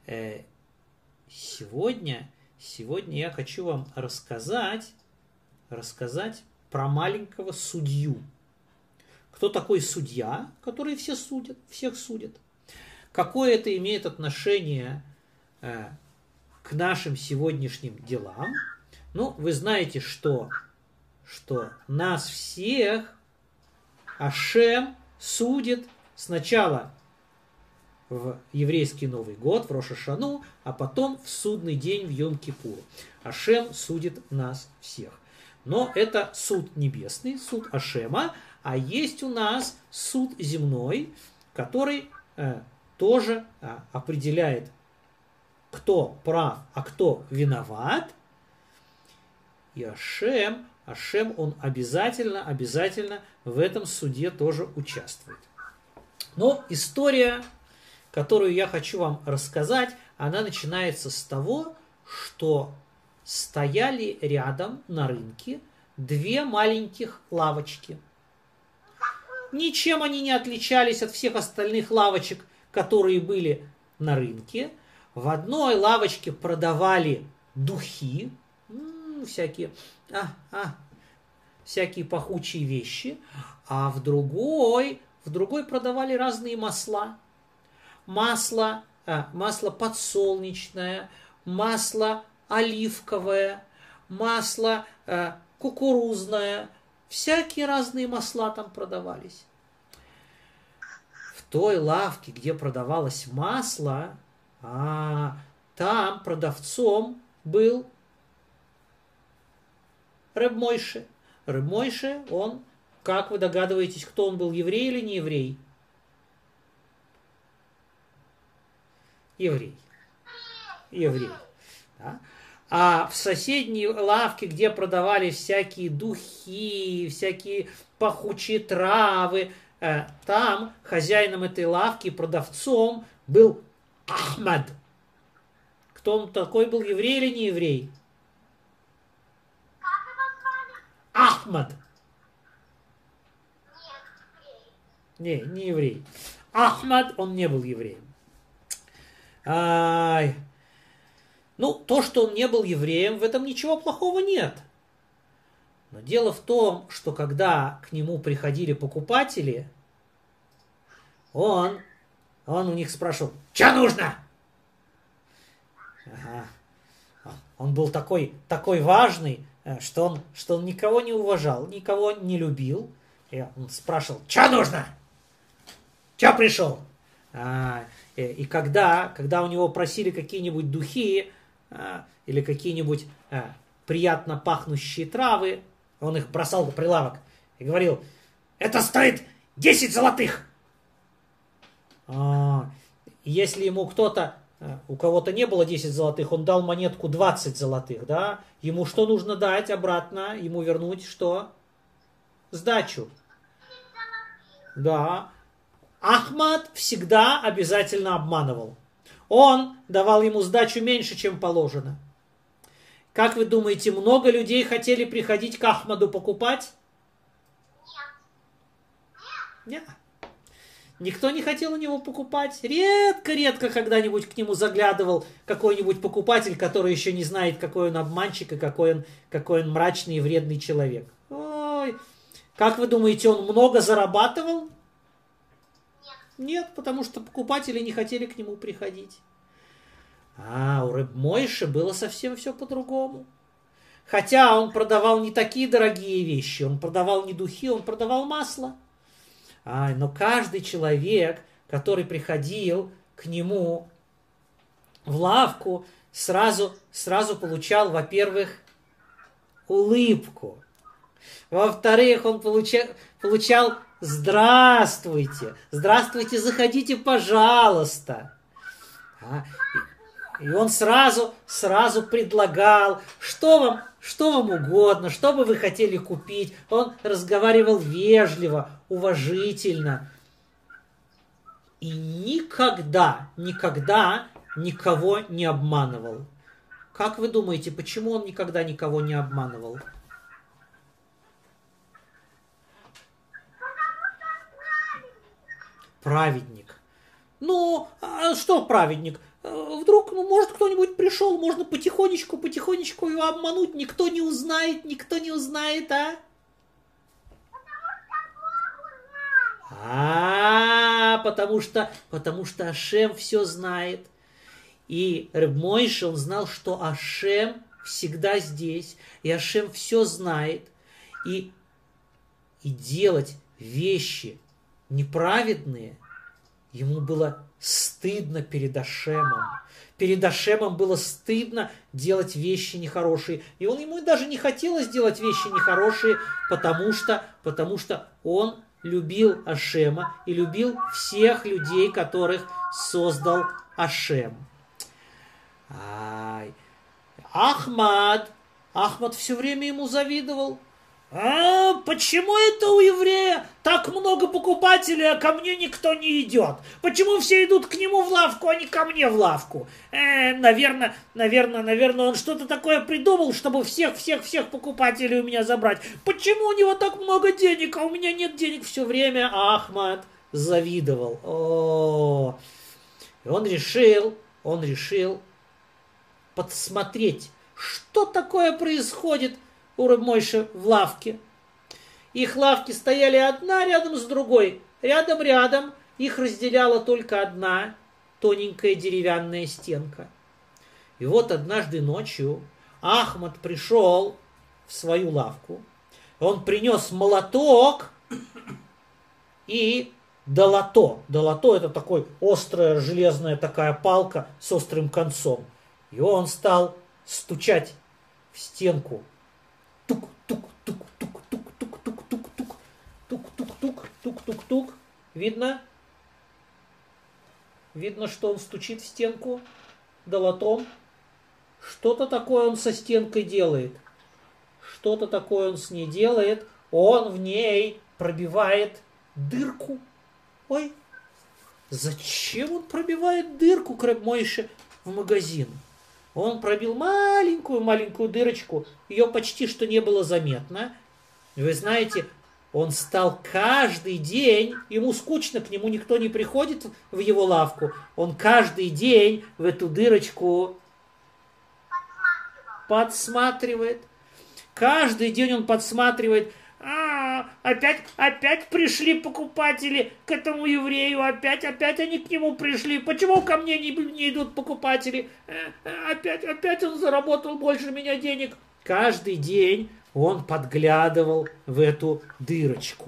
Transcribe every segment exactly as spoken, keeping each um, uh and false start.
Э, сегодня, сегодня я хочу вам рассказать, рассказать про маленького судью. Кто такой судья, который все судят, всех судит? Какое это имеет отношение э, к нашим сегодняшним делам? Ну, вы знаете, что, что нас всех Ашем судит сначала в еврейский Новый год, в Рош ха-Шану, а потом в судный день в Йом-Кипур. Ашем судит нас всех. Но это суд небесный, суд Ашема, а есть у нас суд земной, который э, тоже э, определяет, кто прав, а кто виноват. И Ашем, Ашем, он обязательно, обязательно в этом суде тоже участвует. Но история, которую я хочу вам рассказать, она начинается с того, что стояли рядом на рынке две маленьких лавочки. Ничем они не отличались от всех остальных лавочек, которые были на рынке. В одной лавочке продавали духи, м-м, всякие, а, а, всякие пахучие вещи, а в другой, в другой продавали разные масла. Масло, а, масло подсолнечное, масло оливковое, масло а, кукурузное. Всякие разные масла там продавались. В той лавке, где продавалось масло, а, там продавцом был Реб Мойше. Реб Мойше, он, как вы догадываетесь, кто он был, еврей или не еврей? Еврей. Еврей. Да? А в соседней лавке, где продавались всякие духи, всякие пахучие травы, там хозяином этой лавки, продавцом был Ахмад. Кто он такой был, еврей или не еврей? Ахмад. Не, не еврей. Ахмад, он не был евреем. Ай. Ну, то, что он не был евреем, в этом ничего плохого нет. Но дело в том, что когда к нему приходили покупатели, он, он у них спрашивал: «Что нужно?» Ага. Он был такой, такой важный, что он, что он никого не уважал, никого не любил. И он спрашивал: «Что нужно? Что пришел?» А, и, и когда, когда у него просили какие-нибудь духи а, или какие-нибудь а, приятно пахнущие травы, он их бросал на прилавок и говорил: «Это стоит десять золотых!» А, если ему кто-то, у кого-то не было десять золотых, он дал монетку двадцать золотых, да? Ему что нужно дать обратно? Ему вернуть что? Сдачу. Да. Ахмад всегда обязательно обманывал. Он давал ему сдачу меньше, чем положено. Как вы думаете, много людей хотели приходить к Ахмаду покупать? Нет. Нет. Никто не хотел у него покупать. Редко-редко когда-нибудь к нему заглядывал какой-нибудь покупатель, который еще не знает, какой он обманщик и какой он, какой он мрачный и вредный человек. Ой. Как вы думаете, он много зарабатывал? Нет, потому что покупатели не хотели к нему приходить. А у Реб Мойше было совсем все по-другому. Хотя он продавал не такие дорогие вещи, он продавал не духи, он продавал масло. А, но каждый человек, который приходил к нему в лавку, сразу, сразу получал, во-первых, улыбку. Во-вторых, он получал, получал «Здравствуйте! Здравствуйте, заходите, пожалуйста!» а, и, и он сразу, сразу предлагал, что вам, что вам угодно, что бы вы хотели купить. Он разговаривал вежливо, уважительно. И никогда, никогда никого не обманывал. Как вы думаете, почему он никогда никого не обманывал? Праведник. Ну, а что праведник? В вдруг, ну, может, кто-нибудь пришел, можно потихонечку, потихонечку его обмануть, никто не узнает, никто не узнает, а? А, потому что, потому что Ашем все знает. И Реб Мойше, он знал, что Ашем всегда здесь, и Ашем все знает. И, и делать вещи неправедные ему было стыдно перед Ашемом. Перед Ашемом было стыдно делать вещи нехорошие. И он, ему даже не хотелось делать вещи нехорошие, потому что, потому что он любил Ашема и любил всех людей, которых создал Ашем. Ай. Ахмад. Ахмад все время ему завидовал. А почему это у еврея так много покупателей, а ко мне никто не идет? Почему все идут к нему в лавку, а не ко мне в лавку? Э, наверное, наверное, наверное, он что-то такое придумал, чтобы всех-всех-всех покупателей у меня забрать. Почему у него так много денег, а у меня нет денег? Все время Ахмад завидовал. О, и он решил, он решил подсмотреть, что такое происходит у Реб Мойше в лавке. Их лавки стояли одна рядом с другой. Рядом-рядом их разделяла только одна тоненькая деревянная стенка. И вот однажды ночью Ахмад пришел в свою лавку. Он принес молоток и долото. Долото — это такой острая железная такая палка с острым концом. И он стал стучать в стенку. Тук-тук-тук-тук-тук-тук-тук-тук-тук-тук-тук. Видно? Видно, что он стучит в стенку долотом. Что-то такое он со стенкой делает. Что-то такое он с ней делает. Он в ней пробивает дырку. Ой, зачем он пробивает дырку к Реб Мойше в магазин? Он пробил маленькую-маленькую дырочку, ее почти что не было заметно. Вы знаете, он стал каждый день, ему скучно, к нему никто не приходит в его лавку, он каждый день в эту дырочку подсматривает. Каждый день он подсматривает. А, опять, опять пришли покупатели к этому еврею, опять, опять они к нему пришли. Почему ко мне не, не идут покупатели? Опять, опять он заработал больше меня денег. Каждый день он подглядывал в эту дырочку.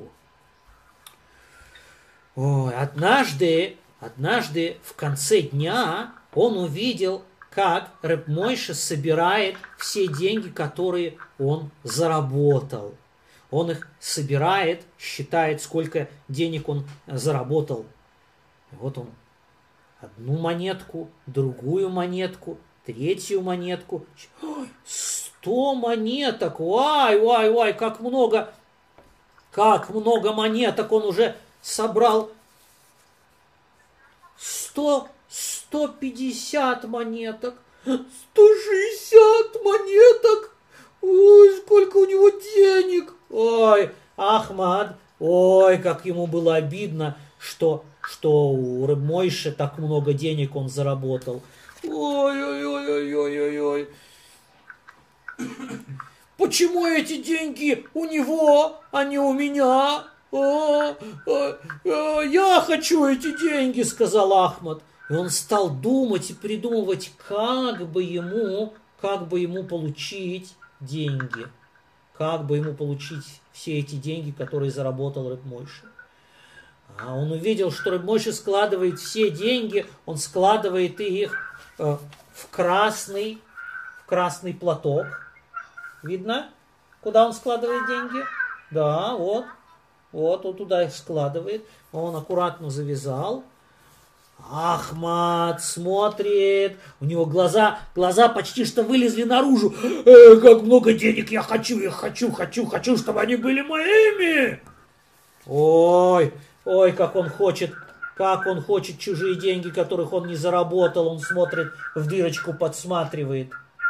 Ой, однажды, однажды в конце дня он увидел, как Реб Мойше собирает все деньги, которые он заработал. Он их собирает, считает, сколько денег он заработал. Вот он одну монетку, другую монетку, третью монетку. Сто монеток! Вай, вай, вай, как много, как много монеток он уже собрал. Сто, сто пятьдесят монеток, сто шестьдесят монеток. Ой, сколько у него денег! Ой, Ахмад, ой, как ему было обидно, что, что у Реб Мойше так много денег он заработал. Ой-ой-ой-ой-ой-ой. Почему эти деньги у него, а не у меня? А, а, а, я хочу эти деньги, сказал Ахмад. И он стал думать и придумывать, как бы ему, как бы ему получить деньги. Как бы ему получить все эти деньги, которые заработал Реб Мойше. А он увидел, что Реб Мойше складывает все деньги, он складывает их э, в красный, в красный платок. Видно, куда он складывает деньги? Да, вот. Вот, он туда их складывает. Он аккуратно завязал. Ахмад смотрит, у него глаза, глаза почти что вылезли наружу. Э, как много денег я хочу, я хочу, хочу, хочу, чтобы они были моими. Ой, ой, как он хочет, как он хочет чужие деньги, которых он не заработал. Он смотрит в дырочку, подсматривает.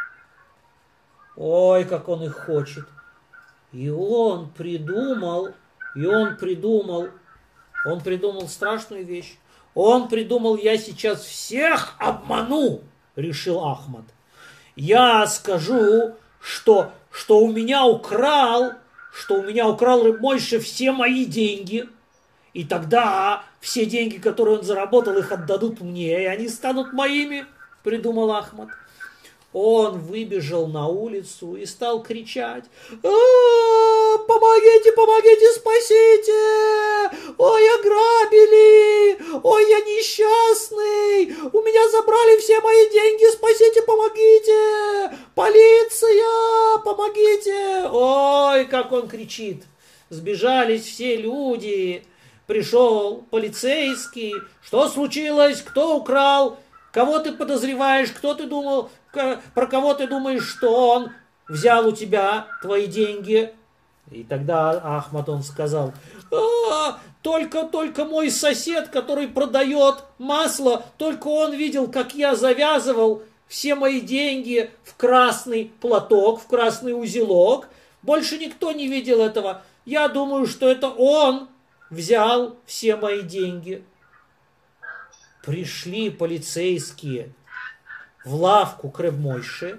Ой, как он их хочет. И он придумал, и он придумал, он придумал страшную вещь. Он придумал, я сейчас всех обману. решил Ахмад. Я скажу, что, что у меня украл, что у меня украл Рeb Мойше все мои деньги. И тогда все деньги, которые он заработал, их отдадут мне, и они станут моими, придумал Ахмад. Он выбежал на улицу и стал кричать: «А, помогите, помогите, спасите! Ой, ограбили! Ой, я несчастный! У меня забрали все мои деньги, спасите, помогите! Полиция, помогите!» Ой, как он кричит! Сбежались все люди. Пришел полицейский. Что случилось? Кто украл? Кого ты подозреваешь? Кто ты думал? Про кого ты думаешь, что он взял у тебя твои деньги? И тогда Ахмад он сказал: а, только, только мой сосед, который продает масло, только он видел, как я завязывал все мои деньги в красный платок, в красный узелок. Больше никто не видел этого. Я думаю, что это он взял все мои деньги. Пришли полицейские в лавку к Рeb Мойше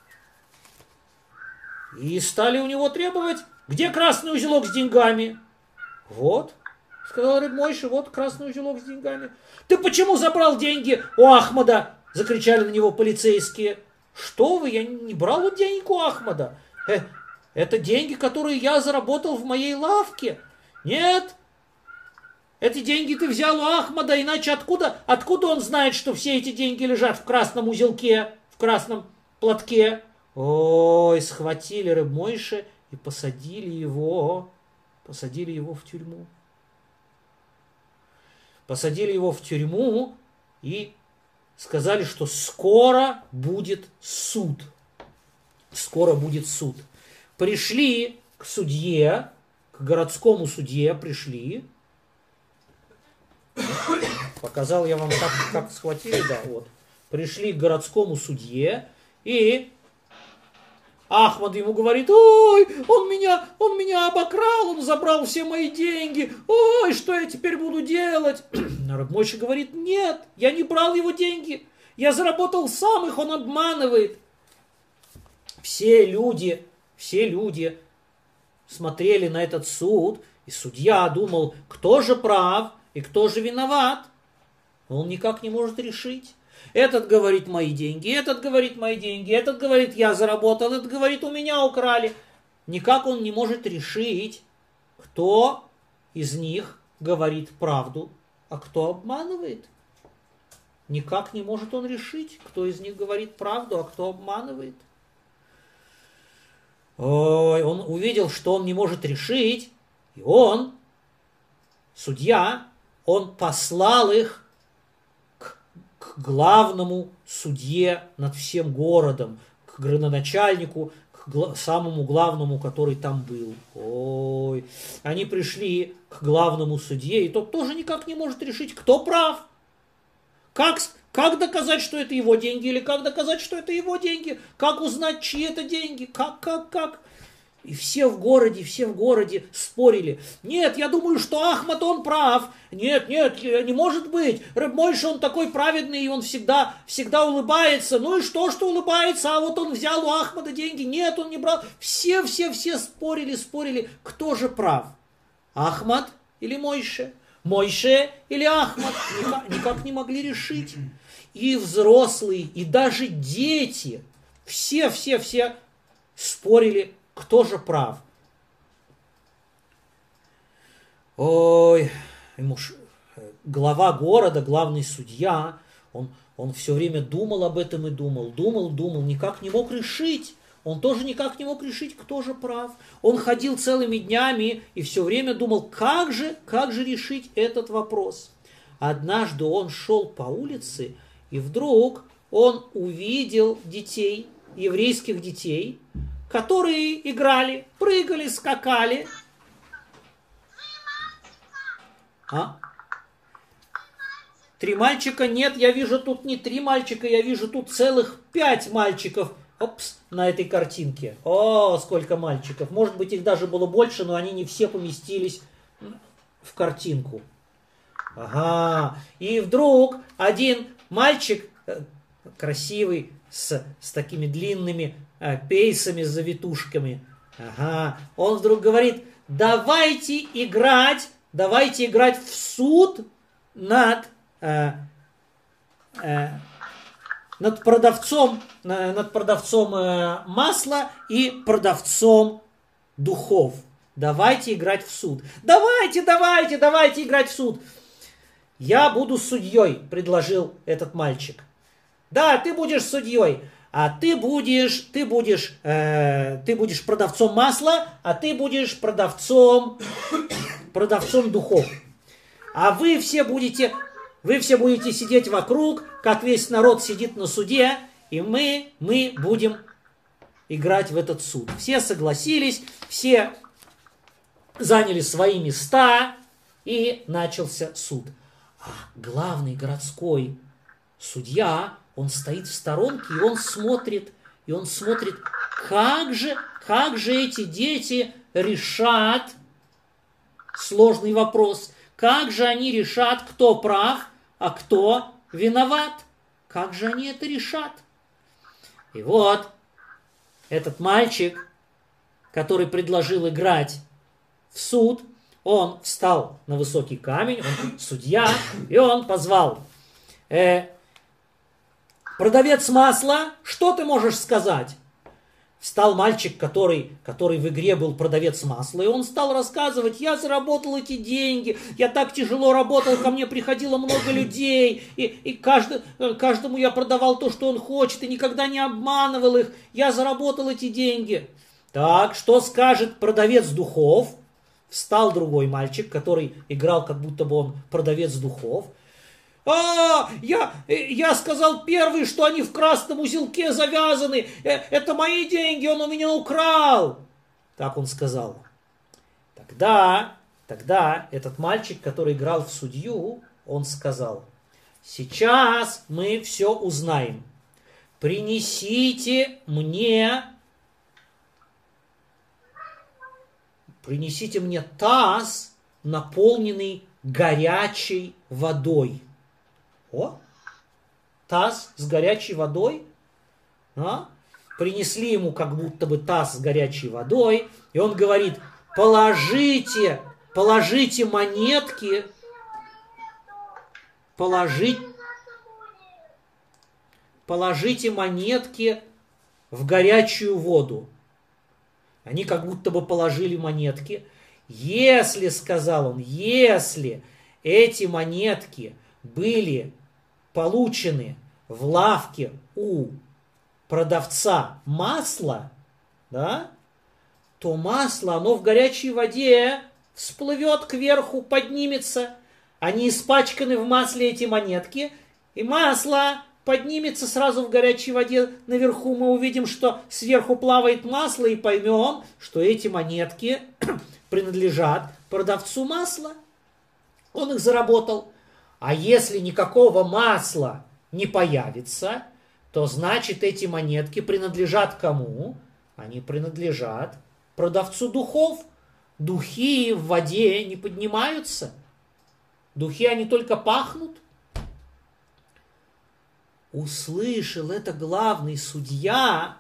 и стали у него требовать: где красный узелок с деньгами? Вот, сказал Рeb Мойше, вот красный узелок с деньгами. Ты почему забрал деньги у Ахмада? Закричали на него полицейские. Что вы, я не брал вот денег у Ахмада. Э, это деньги, которые я заработал в моей лавке. Нет, эти деньги ты взял у Ахмада, иначе откуда, откуда он знает, что все эти деньги лежат в красном узелке, в красном платке? Ой, схватили Рeb Мойше и посадили его, посадили его в тюрьму. Посадили его в тюрьму и сказали, что скоро будет суд. Скоро будет суд. Пришли к судье, к городскому судье пришли. Показал я вам, как, как схватили, да, вот. Пришли к городскому судье, и Ахмад ему говорит: ой, он меня, он меня обокрал, он забрал все мои деньги, ой, что я теперь буду делать? Рeb Мойше говорит: нет, я не брал его деньги, я заработал сам их, он обманывает. Все люди, все люди смотрели на этот суд, и судья думал, кто же прав и кто же виноват. Он никак не может решить. Этот говорит: мои деньги, этот говорит: мои деньги, этот говорит: я заработал, этот говорит: у меня украли. Никак он не может решить, кто из них говорит правду, а кто обманывает. Никак не может он решить, кто из них говорит правду, а кто обманывает. Ой, он увидел, что он не может решить, и он, судья, он послал их к главному судье над всем городом, к градоначальнику, к гла- самому главному, который там был. Ой, они пришли к главному судье, и тот тоже никак не может решить, кто прав. Как, как доказать, что это его деньги, или как доказать, что это его деньги? Как узнать, чьи это деньги? Как, как, как? И все в городе, все в городе спорили. Нет, я думаю, что Ахмад, он прав. Нет, нет, не может быть. Рeb Мойше, он такой праведный, и он всегда, всегда улыбается. Ну и что, что улыбается? А вот он взял у Ахмада деньги. Нет, он не брал. Все, все, все спорили, спорили. Кто же прав? Ахмад или Мойше? Мойше или Ахмад? Никак, никак не могли решить. И взрослые, и даже дети. Все, все, все спорили, кто же прав? Ой, ему ш... глава города, главный судья, он, он все время думал об этом и думал, думал, думал, никак не мог решить. Он тоже никак не мог решить, кто же прав. Он ходил целыми днями и все время думал, как же, как же решить этот вопрос. Однажды он шел по улице, и вдруг он увидел детей, еврейских детей, которые играли, прыгали, скакали. А? Три мальчика? Нет, я вижу тут не три мальчика, я вижу тут целых пять мальчиков. Опс, на этой картинке. О, сколько мальчиков. Может быть, их даже было больше, но они не все поместились в картинку. Ага. И вдруг один мальчик красивый, с, с такими длинными э, пейсами, с завитушками. Ага. Он вдруг говорит, давайте играть, давайте играть в суд над, э, э, над продавцом, э, над продавцом э, масла и продавцом духов. Давайте играть в суд. Давайте, давайте, давайте играть в суд. Я буду судьей, предложил этот мальчик. Да, ты будешь судьей, а ты будешь, ты будешь, э, ты будешь продавцом масла, а ты будешь продавцом, продавцом духов. А вы все будете, вы все будете сидеть вокруг, как весь народ сидит на суде, и мы, мы будем играть в этот суд. Все согласились, все заняли свои места, и начался суд. А главный городской судья, он стоит в сторонке, и он смотрит, и он смотрит, как же, как же эти дети решат сложный вопрос, как же они решат, кто прав, а кто виноват, как же они это решат. И вот этот мальчик, который предложил играть в суд, он встал на высокий камень, он судья, и он позвал: э, продавец масла, что ты можешь сказать? Встал мальчик, который, который в игре был продавец масла, и он стал рассказывать: я заработал эти деньги, я так тяжело работал, ко мне приходило много людей, и, и каждый, каждому я продавал то, что он хочет, и никогда не обманывал их, я заработал эти деньги. Так, что скажет продавец духов? Встал другой мальчик, который играл, как будто бы он продавец духов. А, я, я сказал первый, что они в красном узелке завязаны. Это мои деньги, он у меня украл. Так он сказал. Тогда, тогда этот мальчик, который играл в судью, он сказал: сейчас мы все узнаем. Принесите мне, принесите мне таз, наполненный горячей водой. О, таз с горячей водой. А? Принесли ему как будто бы таз с горячей водой. И он говорит: положите, положите монетки, положить, положите монетки в горячую воду. Они как будто бы положили монетки. Если, сказал он, если эти монетки были получены в лавке у продавца масла, да, то масло, оно в горячей воде всплывет кверху, поднимется. Они испачканы в масле, эти монетки, и масло поднимется сразу в горячей воде. Наверху мы увидим, что сверху плавает масло, и поймем, что эти монетки принадлежат продавцу масла. Он их заработал. А если никакого масла не появится, то значит эти монетки принадлежат кому? Они принадлежат продавцу духов. Духи в воде не поднимаются. Духи, они только пахнут. Услышал это главный судья.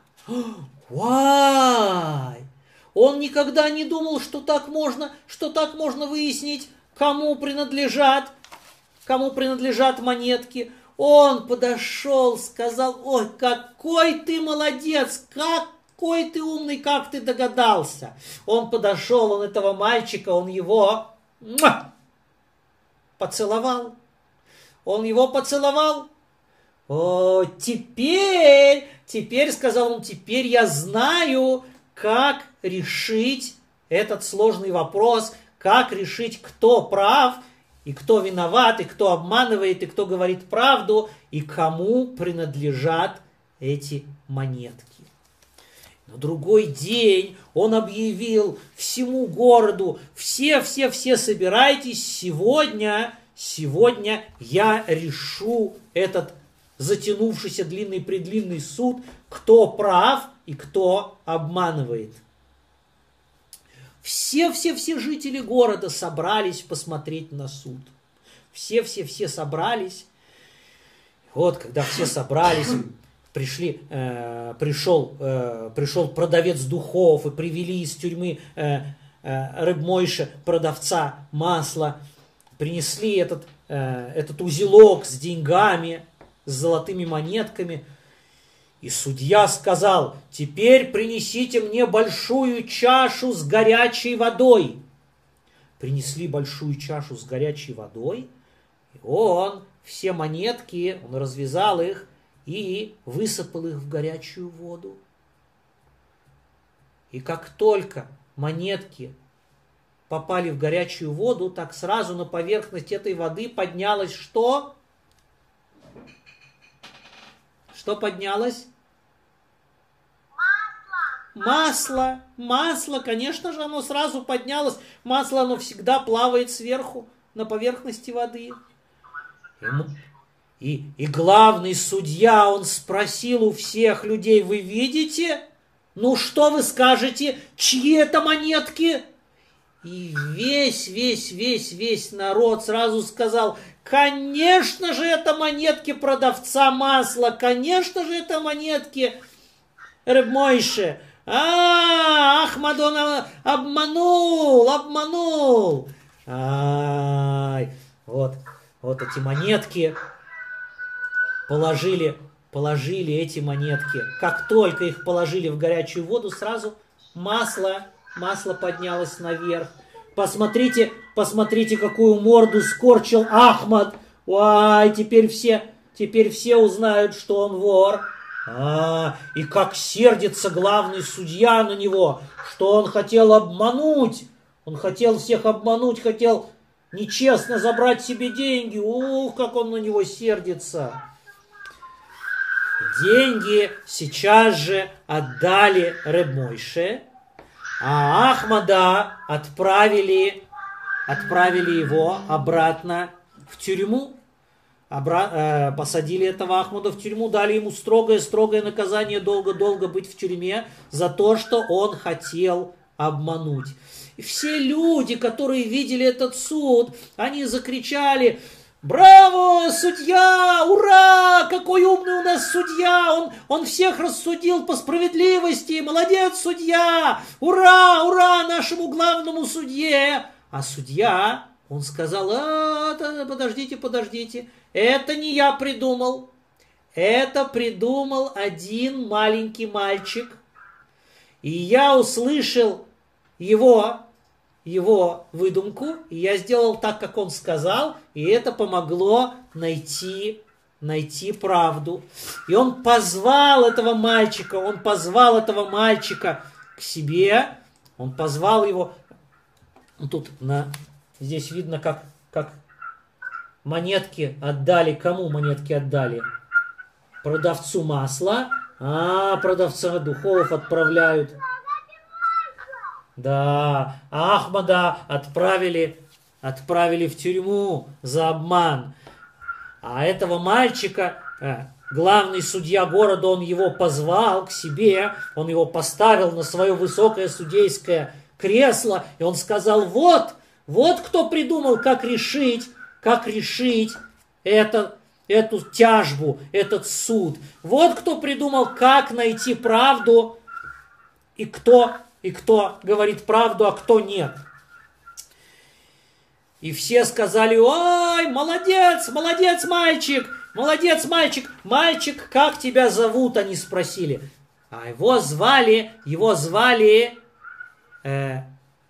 Вай! Он никогда не думал, что так можно, что так можно выяснить, кому принадлежат, кому принадлежат монетки. Он подошел, сказал: ой, какой ты молодец, какой ты умный, как ты догадался. Он подошел, он этого мальчика, он его муа, поцеловал. Он его поцеловал. О, теперь, теперь, сказал он, теперь я знаю, как решить этот сложный вопрос, как решить, кто прав, и кто виноват, и кто обманывает, и кто говорит правду, и кому принадлежат эти монетки. На другой день он объявил всему городу: все-все-все собирайтесь, сегодня, сегодня я решу этот затянувшийся длинный-предлинный суд, кто прав и кто обманывает. Все-все-все жители города собрались посмотреть на суд. Все-все-все собрались. Вот, когда все собрались, пришли, э, пришел, э, пришел продавец духов, и привели из тюрьмы э, э, Реб Мойше, продавца масла, принесли этот, э, этот узелок с деньгами, с золотыми монетками. И судья сказал: теперь принесите мне большую чашу с горячей водой. Принесли большую чашу с горячей водой, и он все монетки, он развязал их и высыпал их в горячую воду. И как только монетки попали в горячую воду, так сразу на поверхность этой воды поднялось что? Что поднялось? Масло. Масло, конечно же, оно сразу поднялось. Масло, оно всегда плавает сверху, на поверхности воды. И, и главный судья, он спросил у всех людей: вы видите? Ну что вы скажете? Чьи это монетки? И весь, весь, весь, весь народ сразу сказал: конечно же, это монетки продавца масла, конечно же, это монетки Реб Мойше. А, Ахмад он обманул, обманул. Ай, вот, вот эти монетки положили, положили эти монетки. Как только их положили в горячую воду, сразу масло, масло поднялось наверх. Посмотрите, посмотрите, какую морду скорчил Ахмад. Ай, теперь все, теперь все узнают, что он вор. А, и как сердится главный судья на него, что он хотел обмануть. Он хотел всех обмануть, хотел нечестно забрать себе деньги. Ух, как он на него сердится. Деньги сейчас же отдали Реб Мойше, а Ахмада отправили, отправили его обратно в тюрьму. Обра... Э, посадили этого Ахмада в тюрьму, дали ему строгое-строгое наказание долго-долго быть в тюрьме за то, что он хотел обмануть. И все люди, которые видели этот суд, они закричали: браво, судья, ура, какой умный у нас судья, он, он всех рассудил по справедливости, молодец, судья, ура, ура нашему главному судье. А судья, он сказал: а, подождите, подождите, это не я придумал, это придумал один маленький мальчик, и я услышал его, его выдумку, и я сделал так, как он сказал, и это помогло найти, найти правду. И он позвал этого мальчика, он позвал этого мальчика к себе, он позвал его, тут на, здесь видно, как, как монетки отдали, кому монетки отдали? Продавцу масла, а продавца духов отправляют. Да, Ахмада отправили, отправили в тюрьму за обман. А этого мальчика, э, главный судья города, он его позвал к себе, он его поставил на свое высокое судейское кресло, и он сказал: вот, вот кто придумал, как решить, как решить это, эту тяжбу, этот суд. Вот кто придумал, как найти правду, и кто... И кто говорит правду, а кто нет. И все сказали: ой, молодец, молодец, мальчик, молодец, мальчик. Мальчик, как тебя зовут? Они спросили. А его звали, его звали... Э,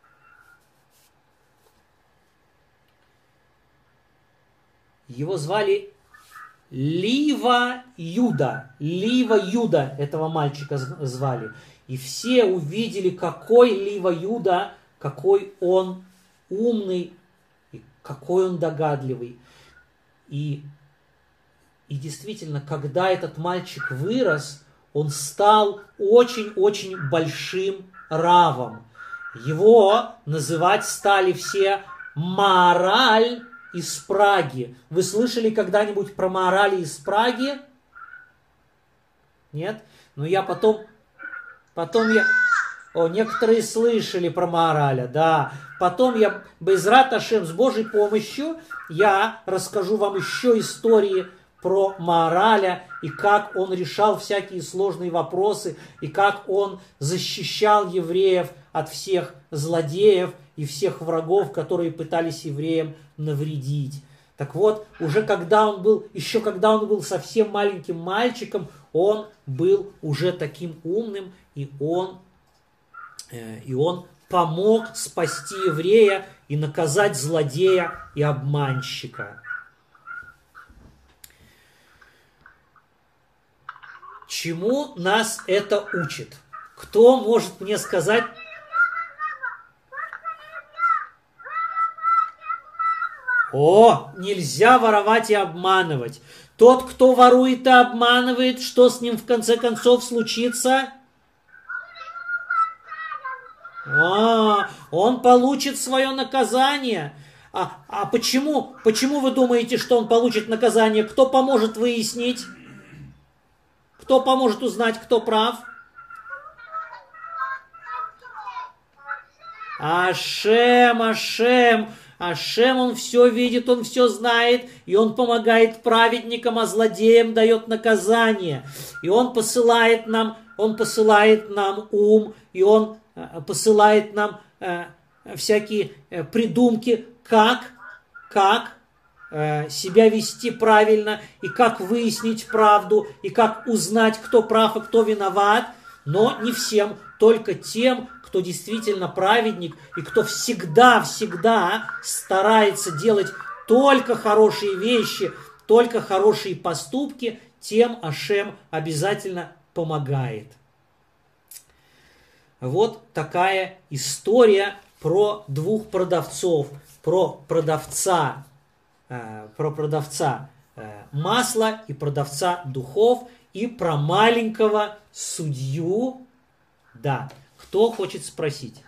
его звали Лива Юда. Лива Юда этого мальчика звали. И все увидели, какой Лива Юда, какой он умный, и какой он догадливый. И, и действительно, когда этот мальчик вырос, он стал очень-очень большим равом. Его называть стали все Маораль из Праги. Вы слышали когда-нибудь про Маораля из Праги? Нет? Но я потом... Потом я... О, некоторые слышали про Маораля, да. Потом я, Безрат Ашем, с Божьей помощью, я расскажу вам еще истории про Маараля, и как он решал всякие сложные вопросы, и как он защищал евреев от всех злодеев и всех врагов, которые пытались евреям навредить. Так вот, уже когда он был, еще когда он был совсем маленьким мальчиком, он был уже таким умным, и он, э, и он помог спасти еврея и наказать злодея и обманщика. Чему нас это учит? Кто может мне сказать? О, нельзя воровать и обманывать. Тот, кто ворует и обманывает, что с ним в конце концов случится? А, он получит свое наказание. А, а почему, почему вы думаете, что он получит наказание? Кто поможет выяснить? Кто поможет узнать, кто прав? Ашем, Ашем. Ашем, он все видит, он все знает, и он помогает праведникам, а злодеям дает наказание. И он посылает нам, он посылает нам ум, и он посылает нам э, всякие э, придумки, как, как э, себя вести правильно, и как выяснить правду, и как узнать, кто прав и кто виноват. Но не всем, только тем, кто действительно праведник, и кто всегда-всегда старается делать только хорошие вещи, только хорошие поступки, тем Ашем обязательно помогает. Вот такая история про двух продавцов, про продавца, э, про продавца э, масла и продавца духов, и про маленького судью. Да, кто хочет спросить?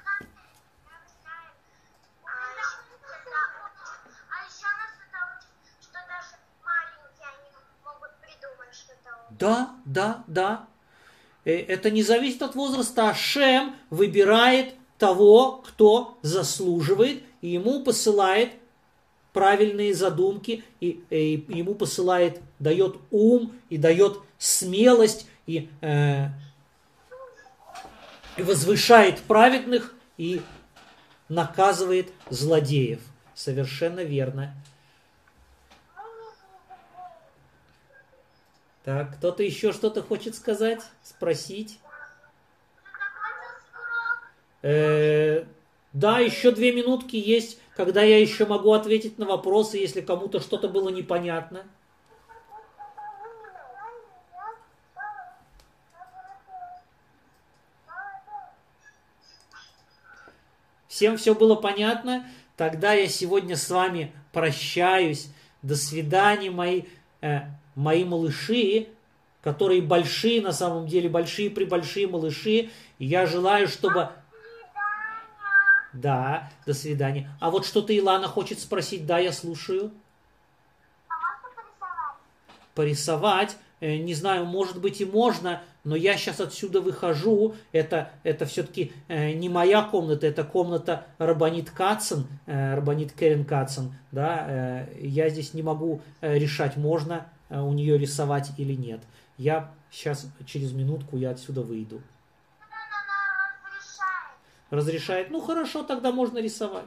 Да, да, да. Это не зависит от возраста. Ашем выбирает того, кто заслуживает, и ему посылает правильные задумки, и, и ему посылает, дает ум, и дает смелость, и, э, и возвышает праведных, и наказывает злодеев. Совершенно верно. Так, кто-то еще что-то хочет сказать, спросить? Э, да, еще две минутки есть, когда я еще могу ответить на вопросы, если кому-то что-то было непонятно. Всем все было понятно? Тогда я сегодня с вами прощаюсь. До свидания, мои... Э, мои малыши, которые большие, на самом деле, большие-пребольшие малыши. И я желаю, чтобы... Да, до свидания. А вот что-то Илана хочет спросить. Да, я слушаю. Порисовать? Э, не знаю, может быть и можно, но я сейчас отсюда выхожу. Это, это все-таки э, не моя комната, это комната Рабанит Катцен, э, Рабанит Керен Катцен. Да, э, я здесь не могу э, решать, можно у нее рисовать или нет. Я сейчас, через минутку, я отсюда выйду. Разрешает? Ну хорошо, тогда можно рисовать.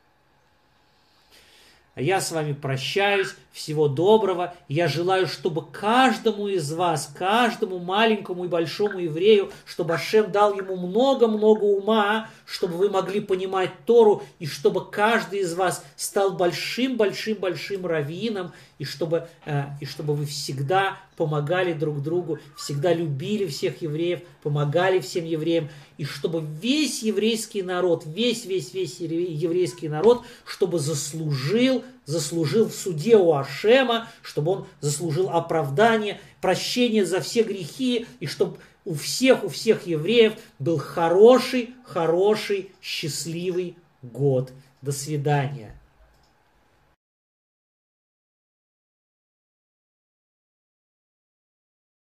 Я с вами прощаюсь. Всего доброго. Я желаю, чтобы каждому из вас, каждому маленькому и большому еврею, чтобы Ашем дал ему много-много ума, чтобы вы могли понимать Тору, и чтобы каждый из вас стал большим-большим-большим раввином, и чтобы, э, и чтобы вы всегда помогали друг другу, всегда любили всех евреев, помогали всем евреям, и чтобы весь еврейский народ, весь-весь-весь еврейский народ, чтобы заслужил, заслужил в суде у Ашема, чтобы он заслужил оправдание, прощение за все грехи, и чтобы у всех, у всех евреев был хороший, хороший, счастливый год. До свидания.